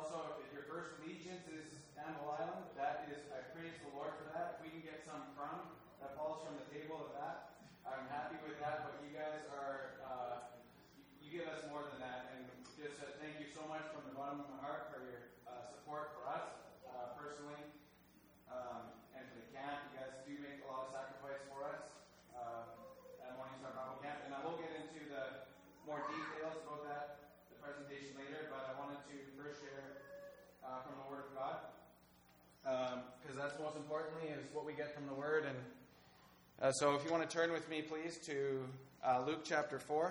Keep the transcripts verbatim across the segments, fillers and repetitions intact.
also, if your first allegiance is Campbell Island, that is, I praise the Lord for that. If we can get some crumb that falls from the table of that, I'm happy with that. But you guys are, uh, you give us more than that. And just uh, thank you so much from the bottom of my heart for your uh, support for us uh, personally um, and for the camp. You guys do make a lot of sacrifice for us uh, at Morningstar Bible Camp. And I will get into the more details about that presentation later, but I wanted to first share uh, from the Word of God, because um, that's most importantly is what we get from the Word. And uh, so if you want to turn with me, please, to uh, Luke chapter four.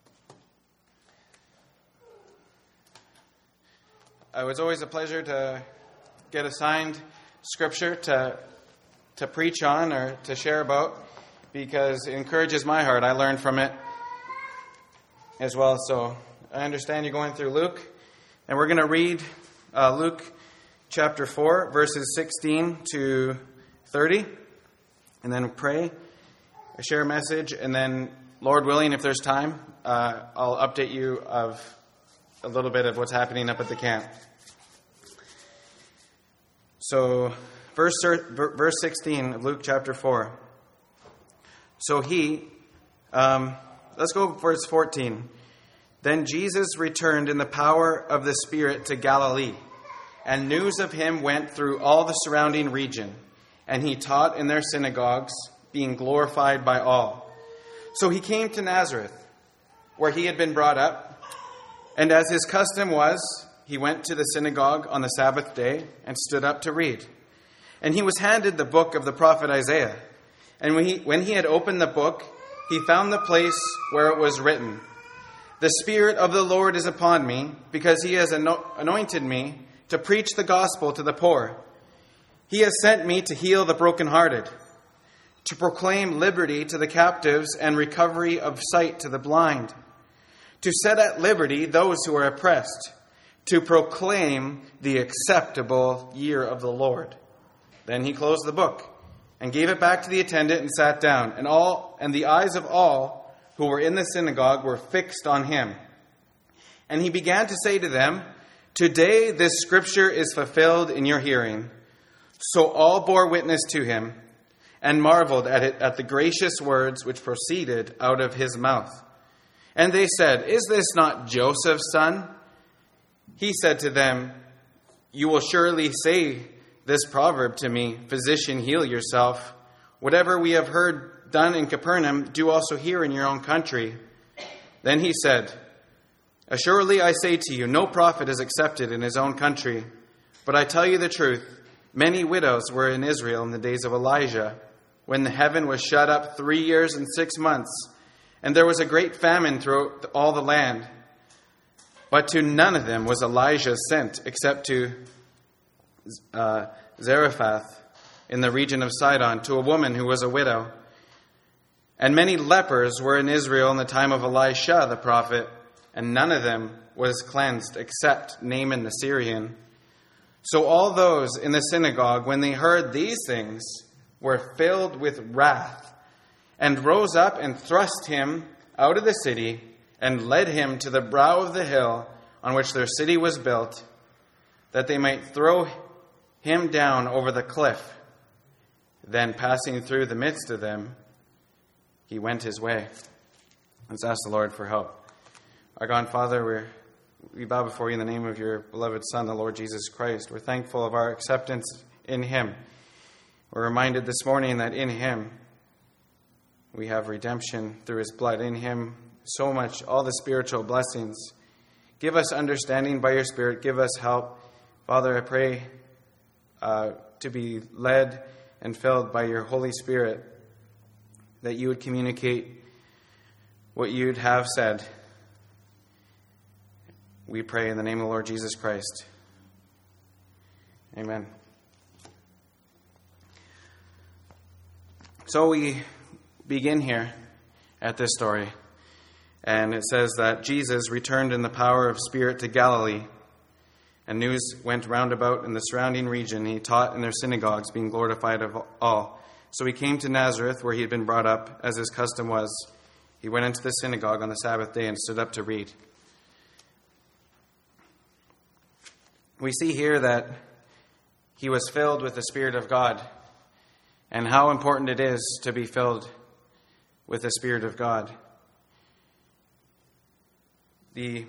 Uh, it was always a pleasure to get assigned Scripture to to preach on or to share about, because it encourages my heart. I learn from it as well, so I understand you're going through Luke, and we're going to read uh, Luke chapter four, verses sixteen to thirty, and then pray, share a message, and then, Lord willing, if there's time, uh, I'll update you of a little bit of what's happening up at the camp. So, verse verse sixteen of Luke chapter four. So he, um, let's go verse fourteen. Then Jesus returned in the power of the Spirit to Galilee, and news of him went through all the surrounding region, and he taught in their synagogues, being glorified by all. So he came to Nazareth, where he had been brought up, and as his custom was, he went to the synagogue on the Sabbath day and stood up to read. And he was handed the book of the prophet Isaiah. And when he, when he had opened the book, he found the place where it was written, "The Spirit of the Lord is upon me, because he has anointed me to preach the gospel to the poor. He has sent me to heal the brokenhearted, to proclaim liberty to the captives and recovery of sight to the blind, to set at liberty those who are oppressed, to proclaim the acceptable year of the Lord." Then he closed the book and gave it back to the attendant and sat down. And all and the eyes of all who were in the synagogue were fixed on him. And he began to say to them, "Today this scripture is fulfilled in your hearing." So all bore witness to him and marveled at it, at the gracious words which proceeded out of his mouth. And they said, "Is this not Joseph's son?" He said to them, "You will surely say this proverb to me, 'Physician, heal yourself. Whatever we have heard done in Capernaum, do also here in your own country.' Then he said, 'Assuredly I say to you, no prophet is accepted in his own country. But I tell you the truth, many widows were in Israel in the days of Elijah, when the heaven was shut up three years and six months, and there was a great famine throughout all the land. But to none of them was Elijah sent, except to uh, Zarephath in the region of Sidon, to a woman who was a widow. And many lepers were in Israel in the time of Elisha the prophet, and none of them was cleansed except Naaman the Syrian. So all those in the synagogue, when they heard these things, were filled with wrath, and rose up and thrust him out of the city, and led him to the brow of the hill on which their city was built, that they might throw him down over the cliff. Then passing through the midst of them, he went his way." Let's ask the Lord for help. Our God and Father, we're, we bow before you in the name of your beloved Son, the Lord Jesus Christ. We're thankful of our acceptance in him. We're reminded this morning that in him we have redemption through his blood. In him, so much, all the spiritual blessings. Give us understanding by your Spirit. Give us help. Father, I pray uh, to be led and filled by your Holy Spirit, that you would communicate what you'd have said. We pray in the name of the Lord Jesus Christ. Amen. So we begin here at this story. And it says that Jesus returned in the power of Spirit to Galilee, and news went round about in the surrounding region. He taught in their synagogues, being glorified of all. So he came to Nazareth, where he had been brought up, as his custom was. He went into the synagogue on the Sabbath day and stood up to read. we see here that he was filled with the Spirit of God, and how important it is to be filled with the Spirit of God. The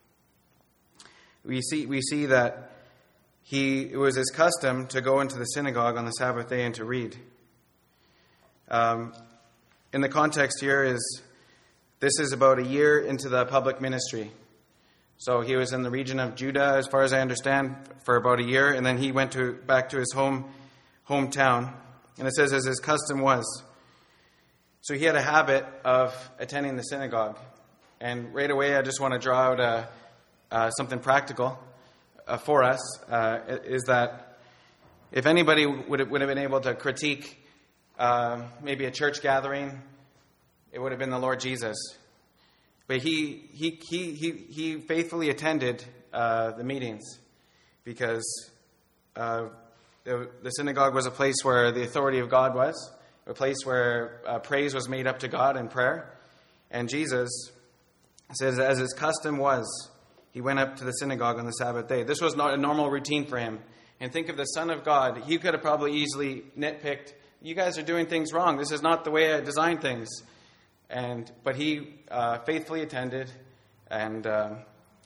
we see we see that he it was his custom to go into the synagogue on the Sabbath day and to read. Um, in the context here is this is about a year into the public ministry. So he was in the region of Judah, as far as I understand, for about a year, and then he went to back to his home hometown. And it says, as his custom was. So he had a habit of attending the synagogue. And right away, I just want to draw out a, uh, something practical uh, for us, uh, is that if anybody would have, would have been able to critique uh, maybe a church gathering, it would have been the Lord Jesus. But he he he he, he faithfully attended uh, the meetings because uh, the, the synagogue was a place where the authority of God was, a place where uh, praise was made up to God in prayer. And Jesus says, as his custom was, he went up to the synagogue on the Sabbath day. This was not a normal routine for him. And think of the Son of God. He could have probably easily nitpicked, you guys are doing things wrong. This is not the way I designed things. And but he uh, faithfully attended, and um,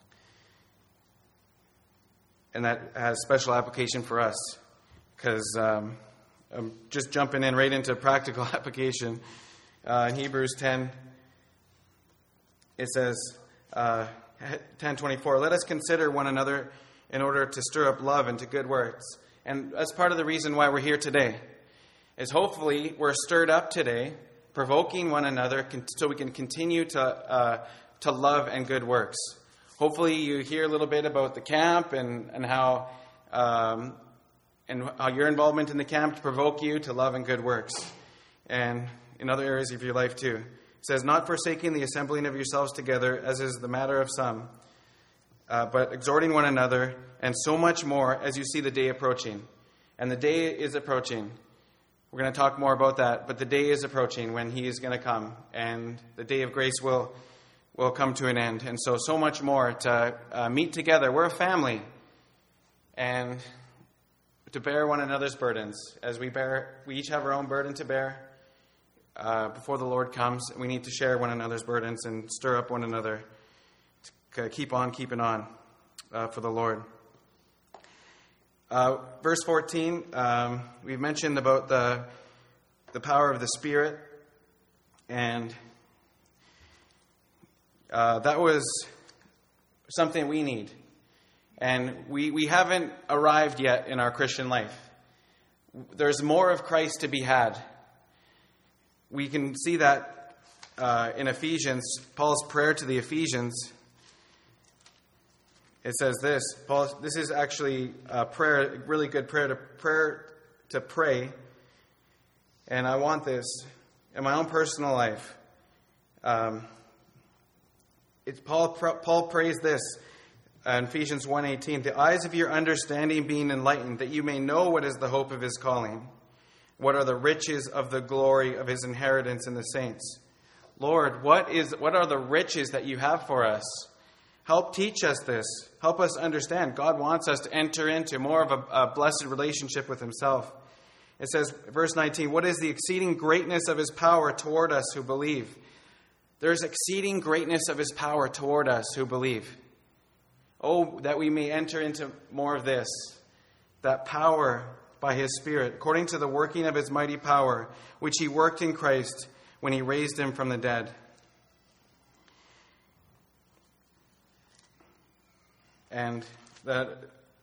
and that has special application for us, because um, I'm just jumping in right into practical application. Uh, in Hebrews ten, it says, uh, ten twenty-four, let us consider one another in order to stir up love into good works. And that's part of the reason why we're here today, is hopefully we're stirred up today, provoking one another so we can continue to uh, to love and good works. Hopefully you hear a little bit about the camp and, and how um, and how your involvement in the camp to provoke you to love and good works. And in other areas of your life too. It says, not forsaking the assembling of yourselves together, as is the matter of some, uh, but exhorting one another, and so much more as you see the day approaching. And the day is approaching. We're going to talk more about that, but the day is approaching when he is going to come, and the day of grace will will come to an end. And so, so much more to uh, meet together. We're a family, and to bear one another's burdens. As we bear, we each have our own burden to bear uh, before the Lord comes. We need to share one another's burdens and stir up one another to keep on keeping on uh, for the Lord. Uh, verse fourteen, um, we've mentioned about the the power of the Spirit, and uh, that was something we need. And we, we haven't arrived yet in our Christian life. There's more of Christ to be had. We can see that uh, in Ephesians, Paul's prayer to the Ephesians. It says this, Paul, this is actually a prayer, a really good prayer to prayer to pray. And I want this in my own personal life. Um, it's Paul, Paul prays this in Ephesians one eighteen, the eyes of your understanding being enlightened, that you may know what is the hope of his calling, what are the riches of the glory of his inheritance in the saints. Lord, what is what are the riches that you have for us? Help teach us this. Help us understand. God wants us to enter into more of a, a blessed relationship with himself. It says, verse nineteen, what is the exceeding greatness of his power toward us who believe? There's exceeding greatness of his power toward us who believe. Oh, that we may enter into more of this. That power by his Spirit, according to the working of his mighty power, which he worked in Christ when he raised him from the dead. And that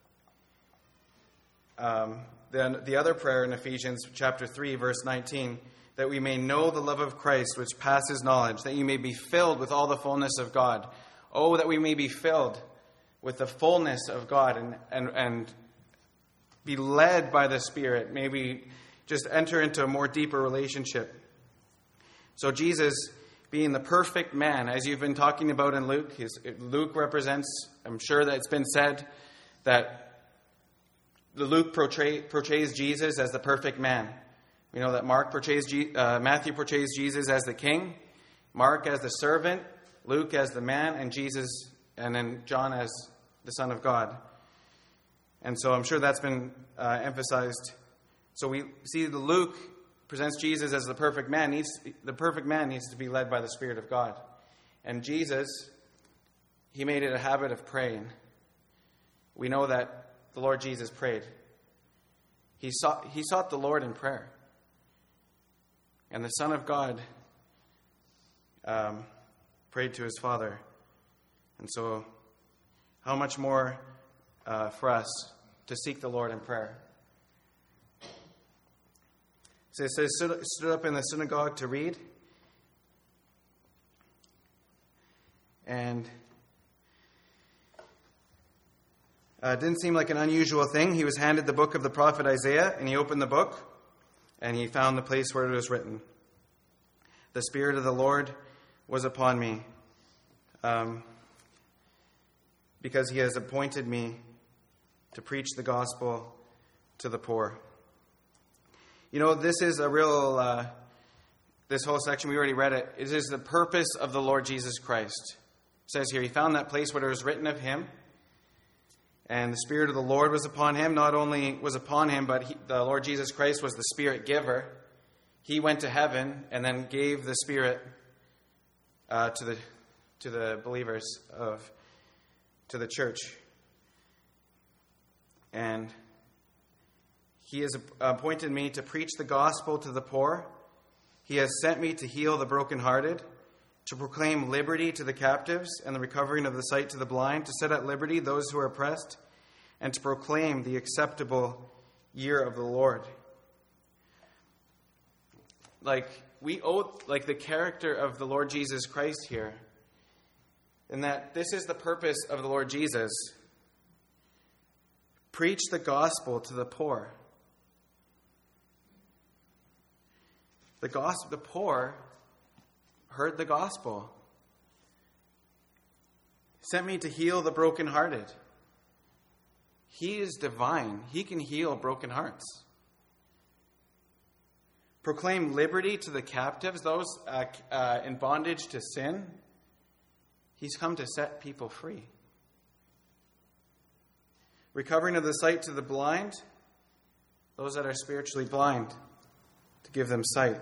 um, then the other prayer in Ephesians chapter three, verse nineteen, that we may know the love of Christ, which passes knowledge, that you may be filled with all the fullness of God. Oh, that we may be filled with the fullness of God and and, and be led by the Spirit. May we just enter into a more deeper relationship. So Jesus, being the perfect man, as you've been talking about in Luke, his, Luke represents, I'm sure that it's been said, that the Luke portray, portrays Jesus as the perfect man. We know that Mark portrays, uh, Matthew portrays Jesus as the king, Mark as the servant, Luke as the man, and Jesus, and then John as the Son of God. And so I'm sure that's been uh, emphasized. So we see that Luke presents Jesus as the perfect man. Needs the perfect man needs to be led by the Spirit of God. And Jesus, he made it a habit of praying. We know that the Lord Jesus prayed. He sought, he sought the Lord in prayer. And the Son of God um, prayed to his Father. And so how much more uh, for us to seek the Lord in prayer? So it says, stood, stood up in the synagogue to read. And uh, it didn't seem like an unusual thing. He was handed the book of the prophet Isaiah, and he opened the book, and he found the place where it was written. The Spirit of the Lord was upon me, um, because he has appointed me to preach the gospel to the poor. You know, this is a real, uh, this whole section, we already read it. It is the purpose of the Lord Jesus Christ. It says here, he found that place where it was written of him, and the Spirit of the Lord was upon him. Not only was upon him, but he, the Lord Jesus Christ was the Spirit giver. He went to heaven and then gave the Spirit uh, to the to the believers of to the church. And he has appointed me to preach the gospel to the poor. He has sent me to heal the brokenhearted, to proclaim liberty to the captives and the recovering of the sight to the blind, to set at liberty those who are oppressed, and to proclaim the acceptable year of the Lord. Like, we owe, like, the character of the Lord Jesus Christ here, in that this is the purpose of the Lord Jesus. Preach the gospel to the poor. The gospel, the poor heard the gospel. He sent me to heal the brokenhearted. He is divine. He can heal broken hearts. Proclaim liberty to the captives, those uh, uh, in bondage to sin. He's come to set people free. Recovering of the sight to the blind, those that are spiritually blind, to give them sight.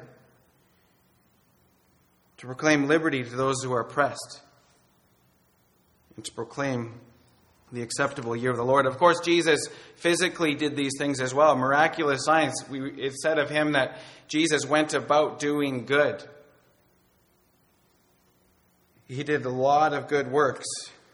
To proclaim liberty to those who are oppressed. And to proclaim the acceptable year of the Lord. Of course, Jesus physically did these things as well. Miraculous signs. We, it said of him that Jesus went about doing good. He did a lot of good works.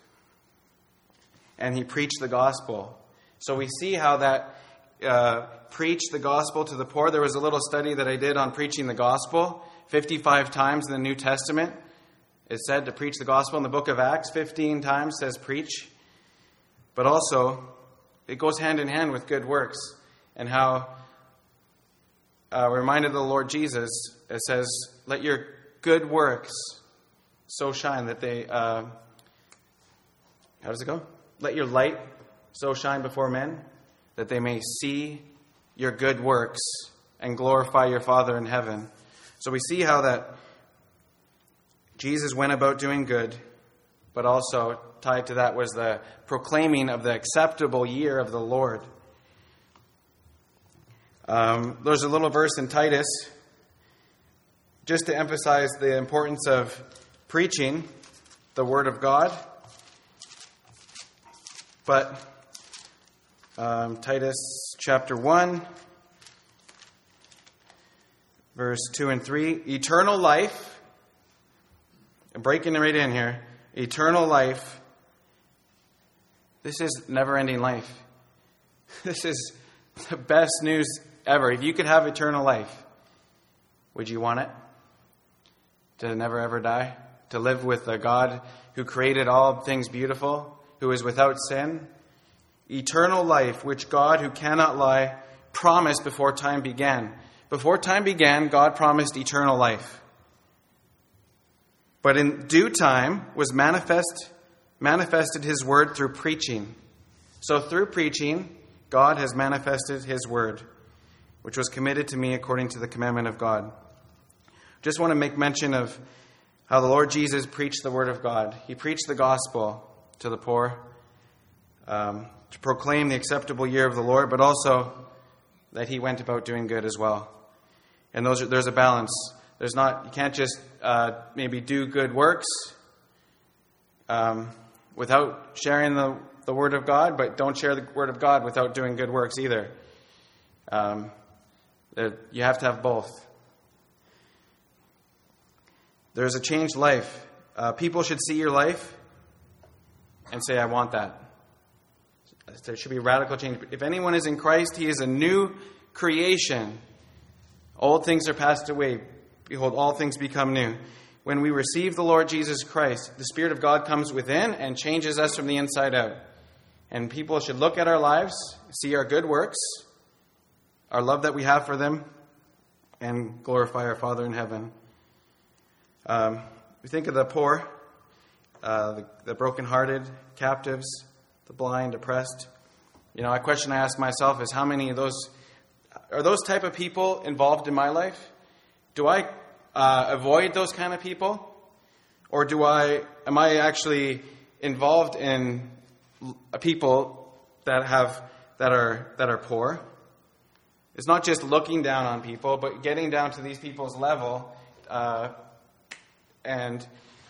And he preached the gospel. So we see how that uh, preached the gospel to the poor. There was a little study that I did on preaching the gospel. fifty-five times in the New Testament it said to preach the gospel. In the book of Acts, fifteen times says preach. But also, it goes hand in hand with good works. And how uh, we're reminded of the Lord Jesus. It says, let your good works so shine that they... Uh, how does it go? Let your light so shine before men that they may see your good works and glorify your Father in heaven. So we see how that Jesus went about doing good, but also tied to that was the proclaiming of the acceptable year of the Lord. Um, there's a little verse in Titus, just to emphasize the importance of preaching the Word of God. But um, Titus chapter one, verse two and three, eternal life, I'm breaking it right in here, eternal life. This is never-ending life. This is the best news ever. If you could have eternal life, would you want it? To never ever die? To live with the God who created all things beautiful, who is without sin? Eternal life, which God, who cannot lie, promised before time began. Before time began, God promised eternal life. But in due time was manifest manifested his word through preaching. So through preaching, God has manifested his word, which was committed to me according to the commandment of God. Just want to make mention of how the Lord Jesus preached the word of God. He preached the gospel to the poor. um, to proclaim the acceptable year of the Lord, but also that he went about doing good as well. And those are, there's a balance. There's not, you can't just uh, maybe do good works um, without sharing the, the Word of God, but don't share the Word of God without doing good works either. Um, you have to have both. There's a changed life. Uh, people should see your life and say, I want that. There should be radical change. If anyone is in Christ, he is a new creation. Old things are passed away. Behold, all things become new. When we receive the Lord Jesus Christ, the Spirit of God comes within and changes us from the inside out. And people should look at our lives, see our good works, our love that we have for them, and glorify our Father in heaven. Um, we think of the poor, uh, the, the brokenhearted, captives, the blind, oppressed. You know, a question I ask myself is, how many of those, are those type of people involved in my life? Do I uh, avoid those kind of people? Or do I, am I actually involved in people that have, that are, that are poor? It's not just looking down on people, but getting down to these people's level, uh, and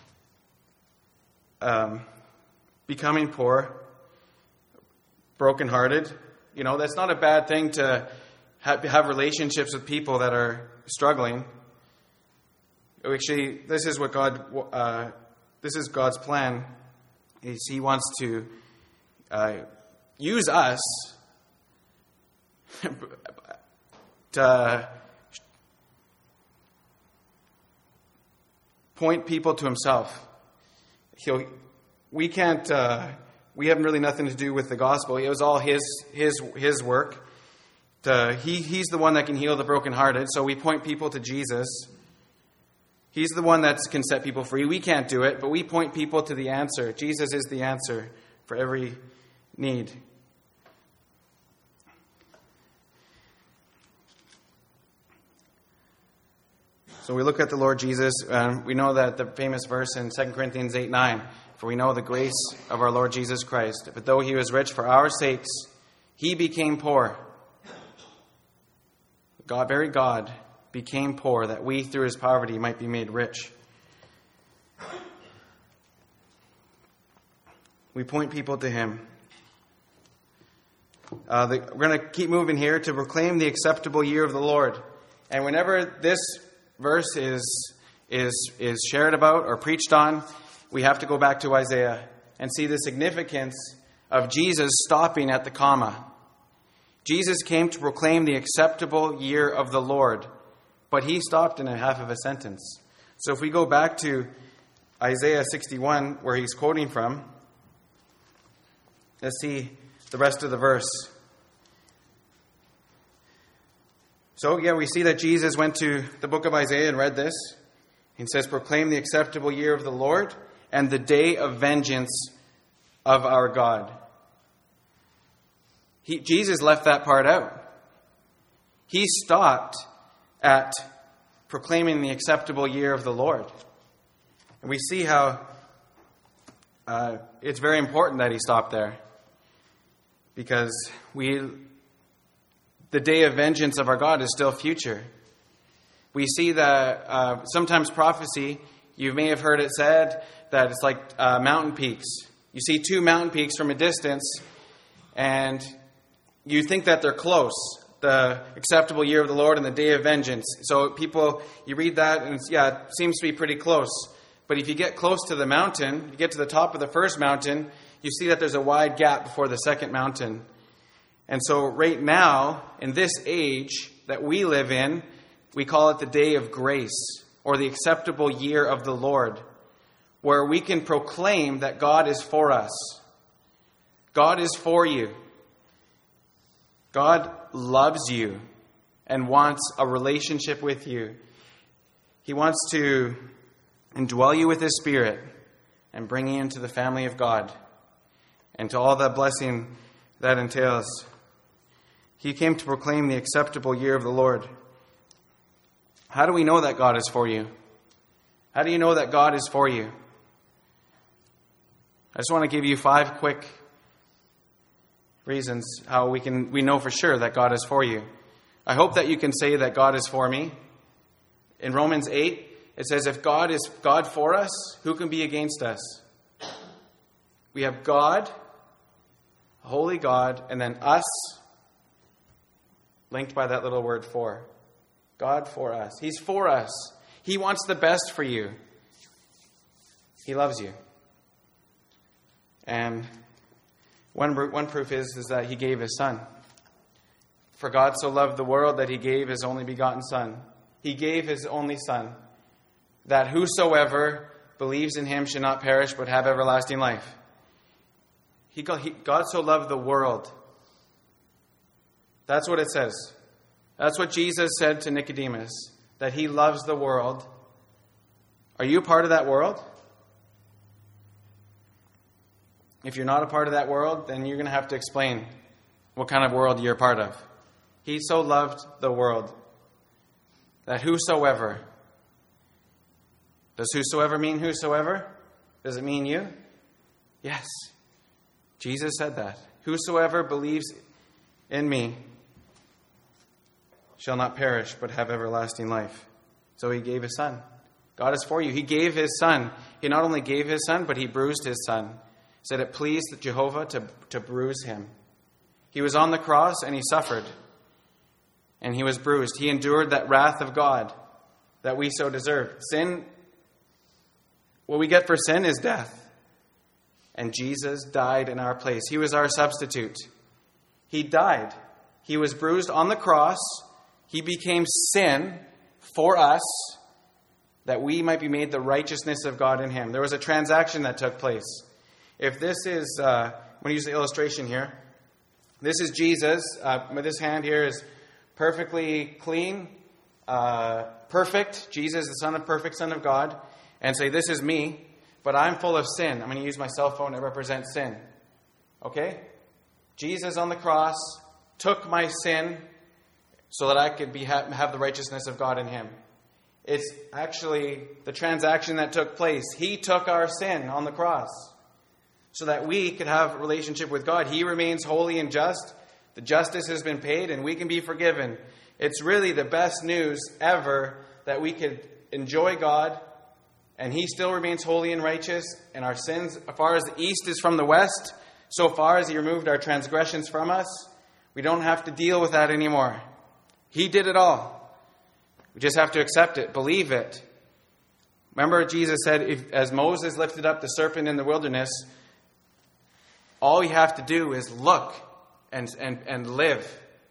um, becoming poor, brokenhearted. You know, that's not a bad thing to have, have relationships with people that are struggling. Actually, this is what God, uh, this is God's plan. Is He wants to uh, use us to point people to Himself. He'll, we can't. Uh, we have really nothing to do with the gospel. It was all His His His work. To, he He's the one that can heal the brokenhearted. So we point people to Jesus. He's the one that can set people free. We can't do it, but we point people to the answer. Jesus is the answer for every need. So we look at the Lord Jesus, and we know that the famous verse in Second Corinthians eight nine, for we know the grace of our Lord Jesus Christ, but though He was rich for our sakes, He became poor. God, very God, became poor, that we through His poverty might be made rich. We point people to Him. Uh, the, we're going to keep moving here to proclaim the acceptable year of the Lord. And whenever this verse is is is shared about or preached on, we have to go back to Isaiah and see the significance of Jesus stopping at the comma. Jesus came to proclaim the acceptable year of the Lord, but He stopped in a half of a sentence. So if we go back to Isaiah sixty-one, where he's quoting from, let's see the rest of the verse. So, yeah, we see that Jesus went to the book of Isaiah and read this. He says, proclaim the acceptable year of the Lord and the day of vengeance of our God. He, Jesus left that part out. He stopped at proclaiming the acceptable year of the Lord. And we see how uh, it's very important that He stopped there. Because we... the day of vengeance of our God is still future. We see that uh, sometimes prophecy, you may have heard it said that it's like uh, mountain peaks. You see two mountain peaks from a distance, and you think that they're close. The acceptable year of the Lord and the day of vengeance. So people, you read that, and it's, yeah, it seems to be pretty close. But if you get close to the mountain, you get to the top of the first mountain, you see that there's a wide gap before the second mountain. And so right now, in this age that we live in, we call it the day of grace, or the acceptable year of the Lord, where we can proclaim that God is for us. God is for you. God loves you and wants a relationship with you. He wants to indwell you with His Spirit and bring you into the family of God and to all the blessing that entails. He came to proclaim the acceptable year of the Lord. How do we know that God is for you? How do you know that God is for you? I just want to give you five quick reasons how we can we know for sure that God is for you. I hope that you can say that God is for me. In Romans eight, it says, if God is God for us, who can be against us? We have God, holy God, and then us, linked by that little word for. God for us. He's for us. He wants the best for you. He loves you. And one, one proof is, is that he gave his son. For God so loved the world that he gave his only begotten son. He gave his only son, that whosoever believes in him should not perish but have everlasting life. He, he, God so loved the world. That's what it says. That's what Jesus said to Nicodemus, that he loves the world. Are you a part of that world? If you're not a part of that world, then you're going to have to explain what kind of world you're a part of. He so loved the world that whosoever. Does whosoever mean whosoever? Does it mean you? Yes. Jesus said that. Whosoever believes in me shall not perish but have everlasting life. So he gave his son. God is for you. He gave his son. He not only gave his son, but he bruised his son. He said it pleased Jehovah to, to bruise him. He was on the cross and he suffered. And he was bruised. He endured that wrath of God that we so deserve. Sin, what we get for sin is death. And Jesus died in our place. He was our substitute. He died. He was bruised on the cross. He became sin for us, that we might be made the righteousness of God in him. There was a transaction that took place. If this is, uh, I'm going to use the illustration here. This is Jesus. Uh, this hand here is perfectly clean, uh, perfect. Jesus, the Son of perfect Son of God. And say, this is me, but I'm full of sin. I'm going to use my cell phone to represent sin. Okay? Jesus on the cross took my sin so that I could be have the righteousness of God in him. It's actually the transaction that took place. He took our sin on the cross so that we could have a relationship with God. He remains holy and just. The justice has been paid and we can be forgiven. It's really the best news ever that we could enjoy God and he still remains holy and righteous, and our sins, as far as the east is from the west, so far as he removed our transgressions from us, we don't have to deal with that anymore. He did it all. We just have to accept it, believe it. Remember, Jesus said, if, as Moses lifted up the serpent in the wilderness, all you have to do is look and, and, and live.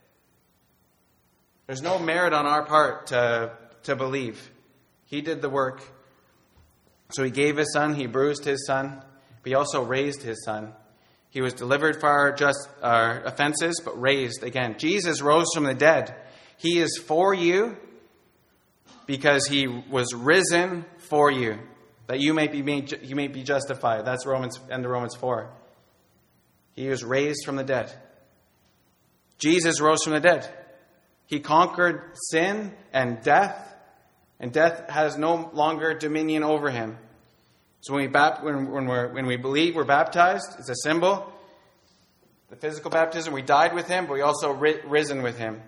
There's no merit on our part to, to believe. He did the work. So he gave his son, he bruised his son, but he also raised his son. He was delivered for our just our offenses, but raised again. Jesus rose from the dead. He is for you because he was risen for you, that you may be made, you may be justified. That's Romans end of Romans four. He was raised from the dead. Jesus rose from the dead. He conquered sin and death, and death has no longer dominion over him. So when we bap- when, when, we're, when we believe we're baptized, it's a symbol. The physical baptism, we died with him, but we also ri- risen with him.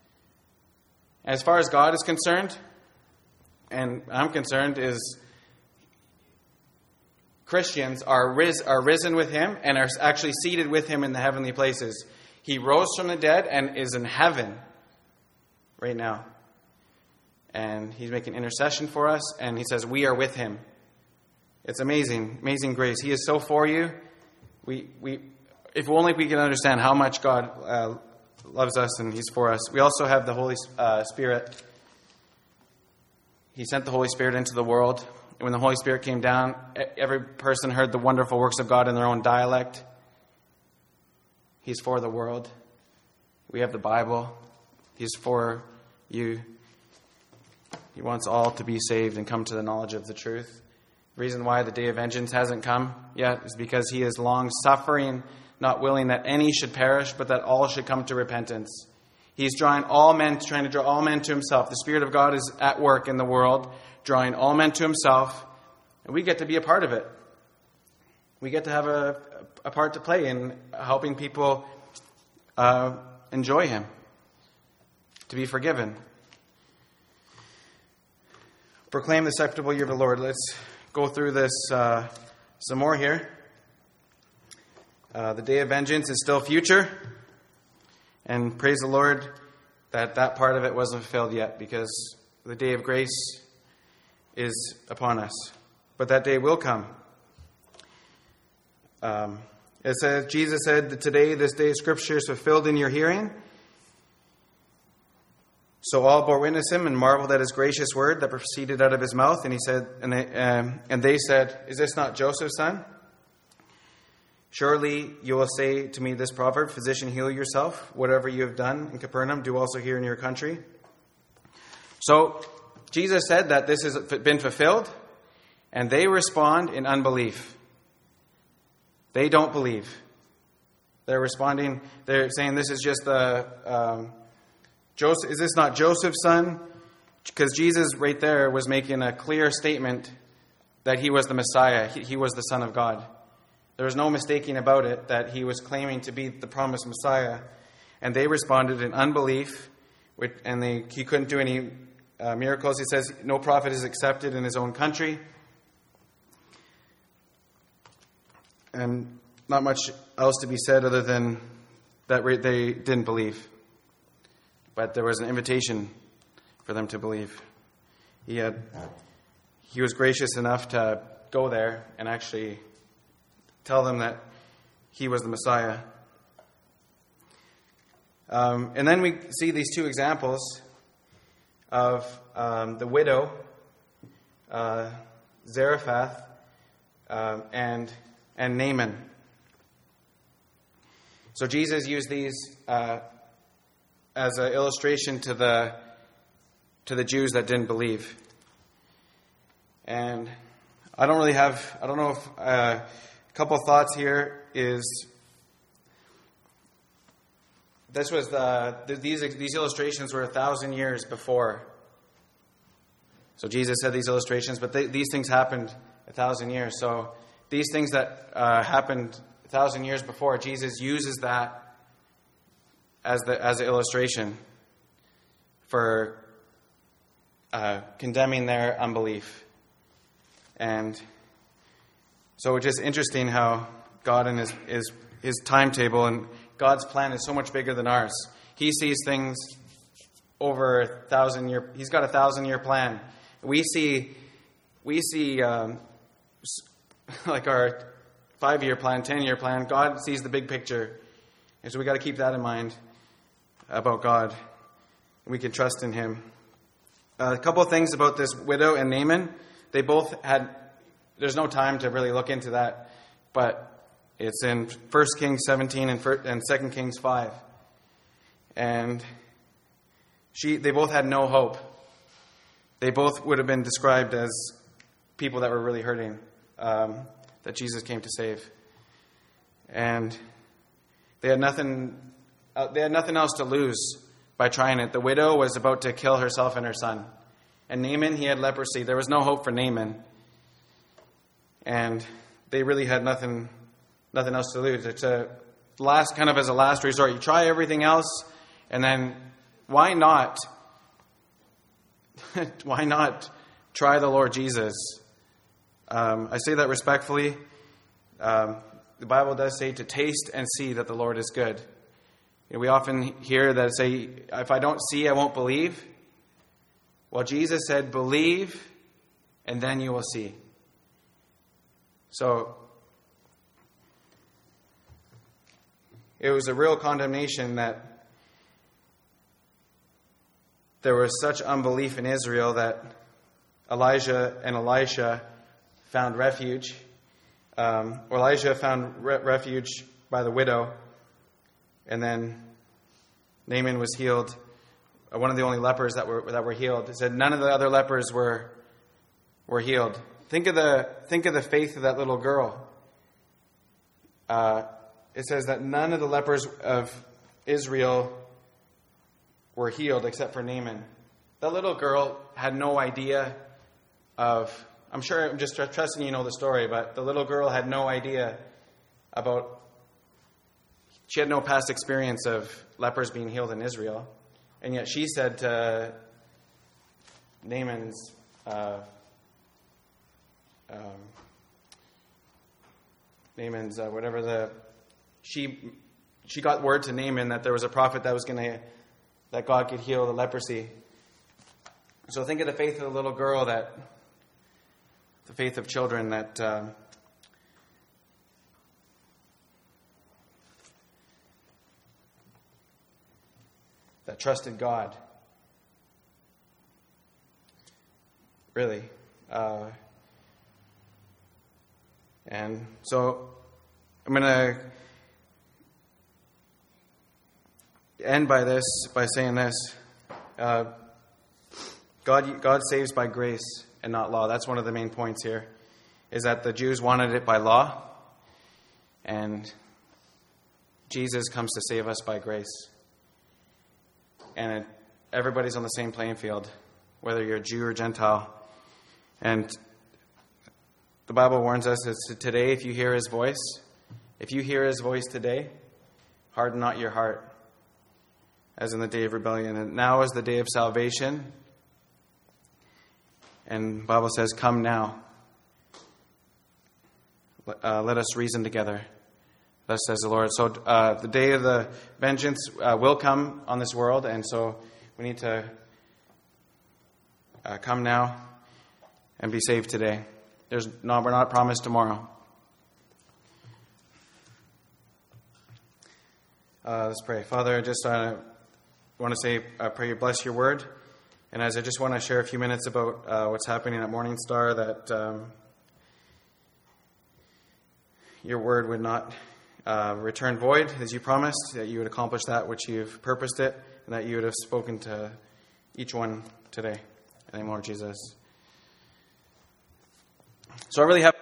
As far as God is concerned, and I'm concerned, is Christians are, ris- are risen with him and are actually seated with him in the heavenly places. He rose from the dead and is in heaven right now. And he's making intercession for us, and he says, we are with him. It's amazing, amazing grace. He is so for you. We, we, if only we can understand how much God uh, loves us and he's for us. We also have the Holy uh, Spirit. He sent the Holy Spirit into the world. And when the Holy Spirit came down, every person heard the wonderful works of God in their own dialect. He's for the world. We have the Bible. He's for you. He wants all to be saved and come to the knowledge of the truth. The reason why the day of vengeance hasn't come yet is because he is long suffering, not willing that any should perish, but that all should come to repentance. He's drawing all men, trying to draw all men to himself. The Spirit of God is at work in the world, drawing all men to himself, and we get to be a part of it. We get to have a, a part to play in helping people uh, enjoy him, to be forgiven. Proclaim the acceptable year of the Lord. Let's go through this uh, some more here. Uh, the day of vengeance is still future. And praise the Lord that that part of it wasn't fulfilled yet, because the day of grace is upon us. But that day will come. Um, it says, Jesus said that today, this day of Scripture is fulfilled in your hearing. So all bore witness him and marveled at his gracious word that proceeded out of his mouth. And he said, and they, um, and they said, is this not Joseph's son? Surely you will say to me this proverb, physician, heal yourself. Whatever you have done in Capernaum, do also here in your country. So Jesus said that this has been fulfilled, and they respond in unbelief. They don't believe. They're responding, they're saying this is just the, um, Joseph, is this not Joseph's son? Because Jesus right there was making a clear statement that he was the Messiah. He, he was the Son of God. There was no mistaking about it that he was claiming to be the promised Messiah. And they responded in unbelief, and they, he couldn't do any uh, miracles. He says, no prophet is accepted in his own country. And not much else to be said other than that they didn't believe. But there was an invitation for them to believe. He had, he was gracious enough to go there and actually tell them that he was the Messiah. Um, and then we see these two examples of um, the widow, uh, Zarephath, uh, and and Naaman. So Jesus used these uh, as an illustration to the to the Jews that didn't believe. And I don't really have, I don't know if, uh, a couple thoughts here is, this was the, these these illustrations were a thousand years before. So Jesus said these illustrations, but they, these things happened a thousand years. So these things that uh, happened a thousand years before, Jesus uses that as the as an illustration for uh, condemning their unbelief. And so it's just interesting how God and his, his his timetable and God's plan is so much bigger than ours. He sees things over a thousand year. He's got a thousand year plan. We see we see um, like our five year plan, ten year plan. God sees the big picture, and so we got to keep that in mind about God. We can trust in Him. Uh, a couple of things about this widow and Naaman. They both had. There's no time to really look into that, but it's in First Kings seventeen and, First, and Second Kings five. And she, they both had no hope. They both would have been described as people that were really hurting, um, that Jesus came to save. And they had nothing. Uh, they had nothing else to lose by trying it. The widow was about to kill herself and her son, and Naaman, he had leprosy. There was no hope for Naaman. And they really had nothing nothing else to lose. It's a last kind of as a last resort. You try everything else, and then why not? why not try the Lord Jesus? Um, I say that respectfully. Um, the Bible does say to taste and see that the Lord is good. You know, we often hear that say, if I don't see, I won't believe. Well, Jesus said, believe, and then you will see. So it was a real condemnation that there was such unbelief in Israel that Elijah and Elisha found refuge. Um, Elijah found re- refuge by the widow, and then Naaman was healed. One of the only lepers that were that were healed. It said none of the other lepers were were healed. Think of the think of the faith of that little girl. Uh, it says that none of the lepers of Israel were healed except for Naaman. That little girl had no idea of. I'm sure I'm just trusting you know the story, but the little girl had no idea about she had no past experience of lepers being healed in Israel. And yet she said to Naaman's, uh, um, Naaman's, uh, whatever the, she she got word to Naaman that there was a prophet that was going to, that God could heal the leprosy. So think of the faith of the little girl, that, the faith of children that, uh, that trusted God. Really. Uh, and so I'm going to end by this, by saying this. Uh, God, God saves by grace and not law. That's one of the main points here, is that the Jews wanted it by law, and Jesus comes to save us by grace. And it, everybody's on the same playing field, whether you're a Jew or Gentile. And the Bible warns us that today, if you hear his voice, if you hear his voice today, harden not your heart, as in the day of rebellion. And now is the day of salvation. And the Bible says, come now. Uh, let us reason together. Thus says the Lord. So uh, the day of the vengeance uh, will come on this world, and so we need to uh, come now and be saved today. There's no, we're not promised tomorrow. Uh, let's pray. Father, I just uh, want to say, I pray you bless your word. And as I just want to share a few minutes about uh, what's happening at Morning Star, that um, your word would not uh, return void, as you promised, that you would accomplish that which you've purposed it, and that you would have spoken to each one today. In the name of Lord Jesus. So I really have